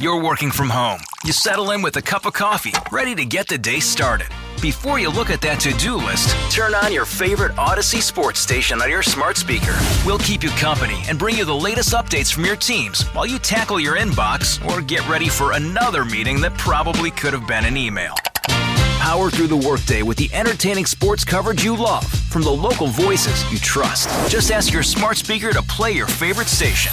You're working from home. You settle in with a cup of coffee, ready to get the day started. Before you look at that to-do list, turn on your favorite Odyssey sports station on your smart speaker. We'll keep you company and bring you the latest updates from your teams while you tackle your inbox or get ready for another meeting that probably could have been an email. Power through the workday with the entertaining sports coverage you love from the local voices you trust. Just ask your smart speaker to play your favorite station.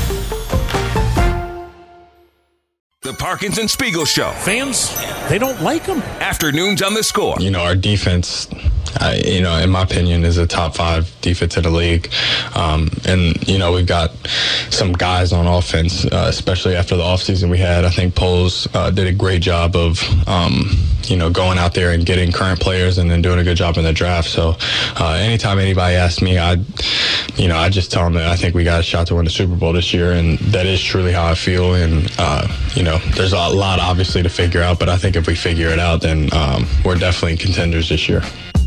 The Parkinson Spiegel Show. Fans, they don't like him. Afternoons on the Score. Our defense, in my opinion, is a top 5 defense in the league. We've got some guys on offense, especially after the offseason we had. I think Poles did a great job of, going out there and getting current players and then doing a good job in the draft. So anytime anybody asks me, I just tell them that I think we got a shot to win the Super Bowl this year, and that is truly how I feel. And, there's a lot obviously to figure out, but I think if we figure it out, then we're definitely contenders this year.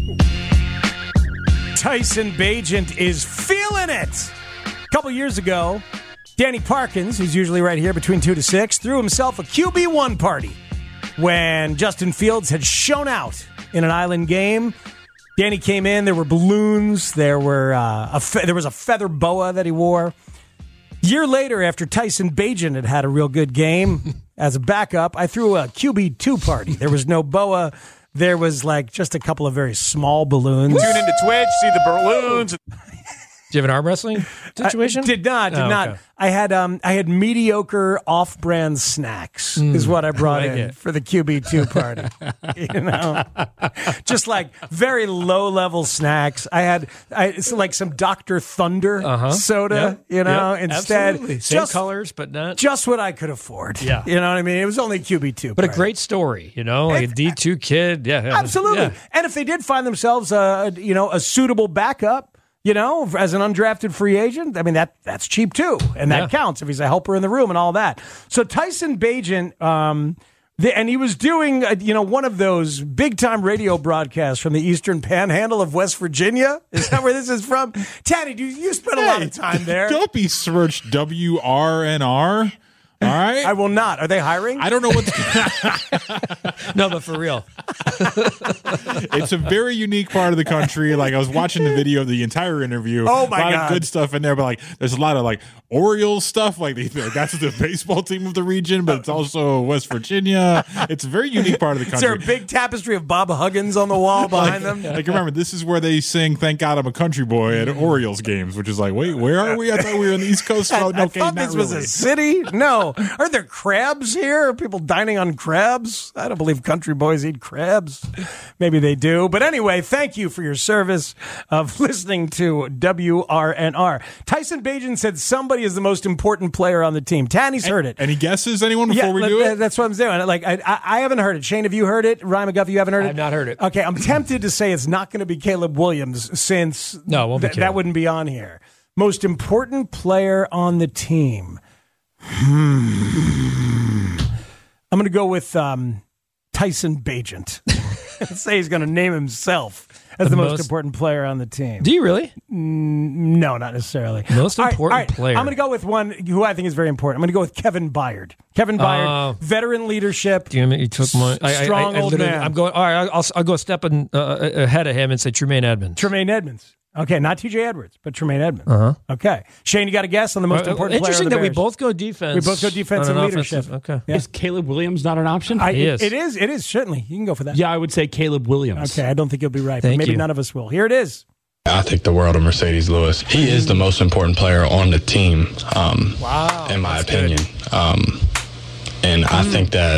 Tyson Bagent is feeling it. A couple years ago, Danny Parkins, who's usually right here between 2 to 6, threw himself a QB1 party when Justin Fields had shown out in an Island game. Danny came in. There were balloons. There were there was a feather boa that he wore. Year later, after Tyson Bagent had a real good game as a backup, I threw a QB2 party. There was no boa. There was just a couple of very small balloons. Tune into Twitch, see the balloons. Do you have an arm wrestling situation? Did not. Okay. I had mediocre off-brand snacks is what I brought in for the QB2 party. Just very low-level snacks. I had some Dr. Thunder soda. Instead, absolutely. Same colors, but not just what I could afford. Yeah, you know what I mean. It was only QB2, but a great story. A D2 kid. Yeah, absolutely. Yeah. And if they did find themselves a suitable backup, as an undrafted free agent, I mean, that's cheap too. And that counts if he's a helper in the room and all that. So Tyson Bagent, and he was doing, one of those big-time radio broadcasts from the Eastern Panhandle of West Virginia. Is that where this is from? Tanny, you spent a lot of time there. Don't be searched WRNR. All right. I will not. Are they hiring? I don't know what's No, but for real. It's a very unique part of the country. I was watching the video of the entire interview. Oh my God. A lot of good stuff in there, but there's a lot of Orioles stuff. That's the baseball team of the region, but it's also West Virginia. It's a very unique part of the country. Is there a big tapestry of Bob Huggins on the wall behind them? Remember, this is where they sing "Thank God I'm a Country Boy" at Orioles games, which is wait, where are we? I thought we were on the East Coast. I thought this was a city. No. Are there crabs here? Are people dining on crabs? I don't believe country boys eat crabs. Maybe they do. But anyway, thank you for your service of listening to WRNR. Tyson Bagent said somebody is the most important player on the team. Tanny's heard it. Any guesses, anyone, before we do it? That's what I'm doing. I haven't heard it. Shane, have you heard it? Ryan McGuff, you haven't heard it? I have not heard it. Okay, I'm tempted to say it's not going to be Caleb Williams since no, it won't be Caleb. That wouldn't be on here. Most important player on the team. I'm going to go with Tyson Bagent. Say he's going to name himself as the most important player on the team. Do you really? No, not necessarily. Most important player. I'm going to go with one who I think is very important. I'm going to go with Kevin Byard. Kevin Byard, veteran leadership. Damn it, you took my strong old man. I'm going. All right, I'll go a step ahead of him and say Tremaine Edmonds. Tremaine Edmonds. Okay, not T.J. Edwards, but Tremaine Edmonds. Okay. Shane, you got a guess on the most important player Interesting of the that Bears? We both go defense. We both go defense and leadership. Okay. Yeah. Is Caleb Williams not an option? He is. It is, certainly. You can go for that. Yeah, I would say Caleb Williams. Okay, I don't think you'll be right, but maybe none of us will. Here it is. I think the world of Mercedes Lewis. He is the most important player on the team, wow, in my opinion. And I think that,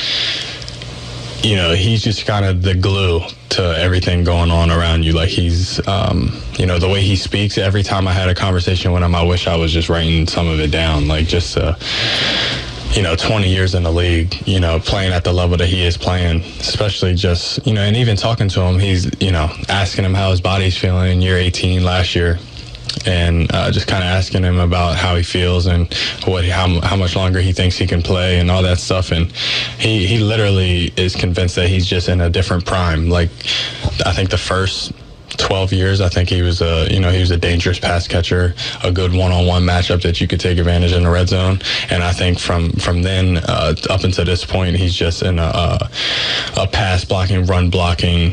he's just kind of the glue to everything going on around you. He's, the way he speaks, every time I had a conversation with him, I wish I was just writing some of it down. 20 years in the league, playing at the level that he is playing, especially just, and even talking to him, he's, asking him how his body's feeling in year 18 last year. And just kind of asking him about how he feels and how much longer he thinks he can play and all that stuff. And he literally is convinced that he's just in a different prime. I think the first 12 years. I think he was a dangerous pass catcher, a good one-on-one matchup that you could take advantage in the red zone. And I think from then up until this point, he's just in a pass blocking, run blocking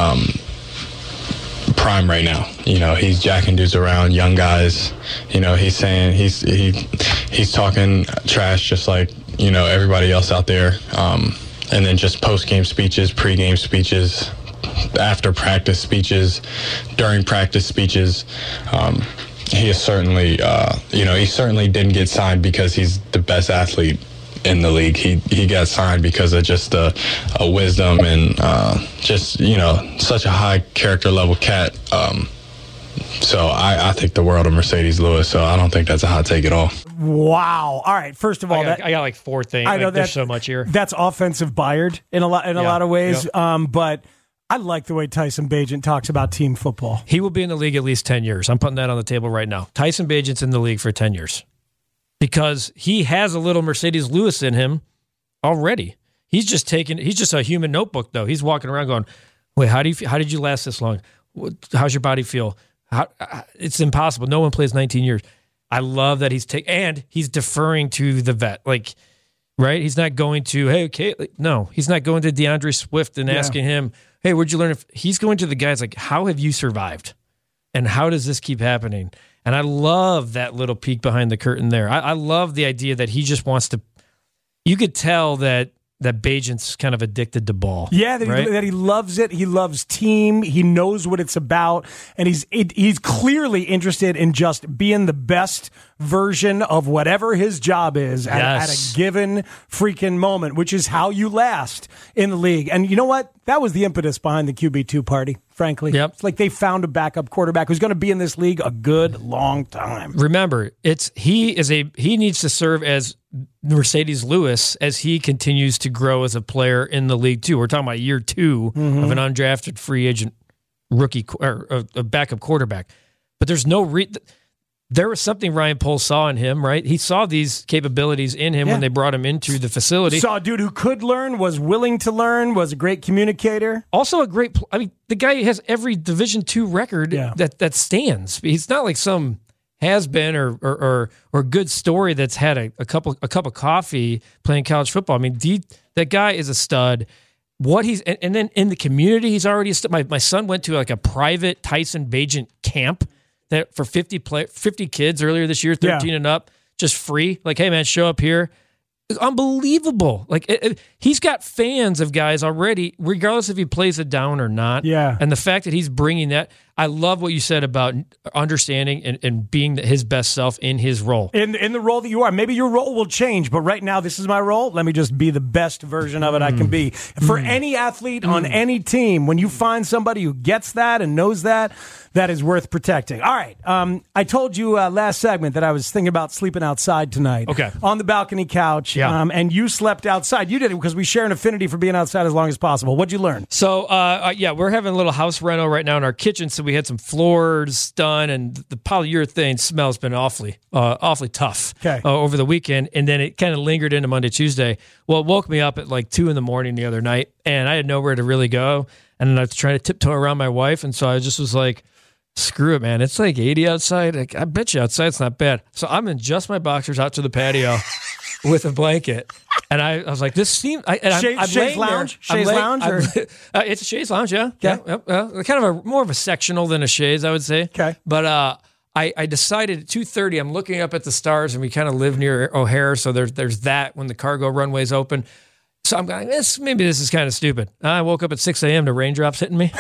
prime right now. He's jacking dudes around, young guys. He's saying he's talking trash just like everybody else out there. And then just post-game speeches, pre-game speeches, after practice speeches, during practice speeches. He is certainly, he certainly didn't get signed because he's the best athlete in the league. He got signed because of just a wisdom and such a high character level cat. So I think the world of Mercedes Lewis. So I don't think that's a hot take at all. Wow. All right. First of all, I got like 4 things. I know there's so much here. That's offensive Bayard in a lot of ways. Yep. But I like the way Tyson Bagent talks about team football. He will be in the league at least 10 years. I'm putting that on the table right now. Tyson Bagent's in the league for 10 years because he has a little Mercedes Lewis in him already. He's just a human notebook though. He's walking around going, "Wait, how did you last this long? How's your body feel? It's impossible. No one plays 19 years." I love that he's deferring to the vet. Like, right? He's not going to, "Hey, okay." No, he's not going to DeAndre Swift and asking him, "Hey, where'd you learn?" He's going to the guys like, "How have you survived? And how does this keep happening?" And I love that little peek behind the curtain there. I love the idea that he just wants to, you could tell that Bagent's kind of addicted to ball. Yeah, that he loves it. He loves team. He knows what it's about. And he's clearly interested in just being the best version of whatever his job is at a given freaking moment, which is how you last in the league. And you know what? That was the impetus behind the QB2 party, frankly. Yep. It's like they found a backup quarterback who's going to be in this league a good long time. Remember, he needs to serve as Mercedes Lewis as he continues to grow as a player in the league too. We're talking about year 2 of an undrafted free agent rookie or a backup quarterback. But there's there was something Ryan Poles saw in him, right? He saw these capabilities in him when they brought him into the facility. Saw a dude who could learn, was willing to learn, was a great communicator. Also the guy has every Division II record that stands. He's not like some has-been or good story that's had a cup of coffee playing college football. I mean, that guy is a stud. And then in the community, he's already a stud. My son went to like a private Tyson Bagent camp that for 50 kids earlier this year, 13 and up, just free. Like, hey man, show up here. It's unbelievable. Like he's got fans of guys already, regardless if he plays it down or not. Yeah. And the fact that he's bringing that, I love what you said about understanding and being his best self in his role. In the role that you are. Maybe your role will change, but right now this is my role. Let me just be the best version of it I can be. For any athlete on any team, when you find somebody who gets that and knows that is worth protecting. All right. I told you last segment that I was thinking about sleeping outside tonight. Okay. On the balcony couch. Yeah. And you slept outside. You did it because we share an affinity for being outside as long as possible. What'd you learn? So, we're having a little house reno right now in our kitchen. So we had some floors done, and the polyurethane smell's been awfully tough over the weekend. And then it kind of lingered into Monday, Tuesday. Well, it woke me up at like 2 a.m. the other night, and I had nowhere to really go. And then I was trying to tiptoe around my wife, and so I just was like, screw it, man. It's like 80 outside. Like, I bet you outside's not bad. So I'm in just my boxers out to the patio with a blanket. And I was like, this seems... Shays Lounge? Shays Lounge? It's a Shays Lounge, yeah. Okay. Yeah. Kind of more of a sectional than a Shays, I would say. Okay. But I decided at 2:30, I'm looking up at the stars, and we kind of live near O'Hare, so there's that when the cargo runway's open. So I'm going, maybe this is kind of stupid. I woke up at 6 a.m. to raindrops hitting me.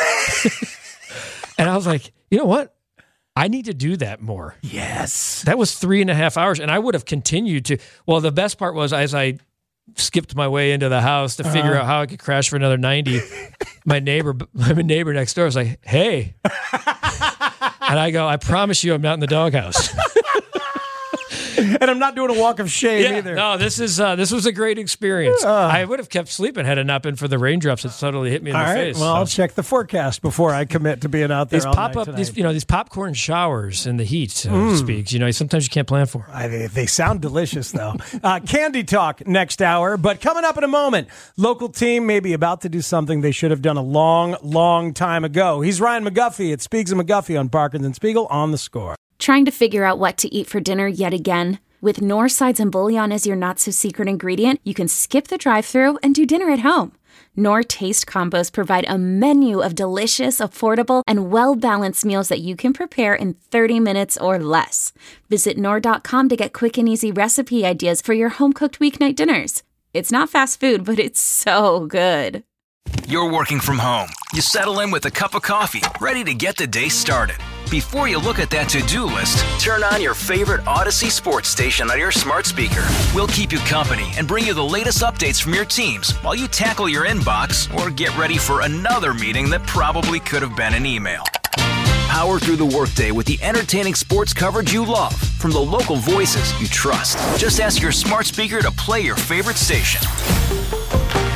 And I was like, you know what? I need to do that more. Yes. That was 3.5 hours, and I would have continued to. Well, the best part was as I skipped my way into the house to figure out how I could crash for another 90, my neighbor next door was like, hey. And I go, I promise you I'm not in the doghouse. And I'm not doing a walk of shame either. No, this was a great experience. I would have kept sleeping had it not been for the raindrops that suddenly hit me in the face. Well, I'll check the forecast before I commit to being out there. These popcorn showers in the heat, so to speak. Sometimes you can't plan for. They sound delicious, though. Candy talk next hour, but coming up in a moment, local team may be about to do something they should have done a long, long time ago. He's Ryan McGuffey at Speaks and McGuffey on Parkins and Spiegel on The Score. Trying to figure out what to eat for dinner yet again? With Knorr sides and bouillon as your not-so-secret ingredient, you can skip the drive-thru and do dinner at home. Knorr Taste Combos provide a menu of delicious, affordable, and well-balanced meals that you can prepare in 30 minutes or less. Visit Knorr.com to get quick and easy recipe ideas for your home-cooked weeknight dinners. It's not fast food, but it's so good. You're working from home. You settle in with a cup of coffee, ready to get the day started. Before you look at that to-do list, turn on your favorite Odyssey sports station on your smart speaker. We'll keep you company and bring you the latest updates from your teams while you tackle your inbox or get ready for another meeting that probably could have been an email. Power through the workday with the entertaining sports coverage you love from the local voices you trust. Just ask your smart speaker to play your favorite station.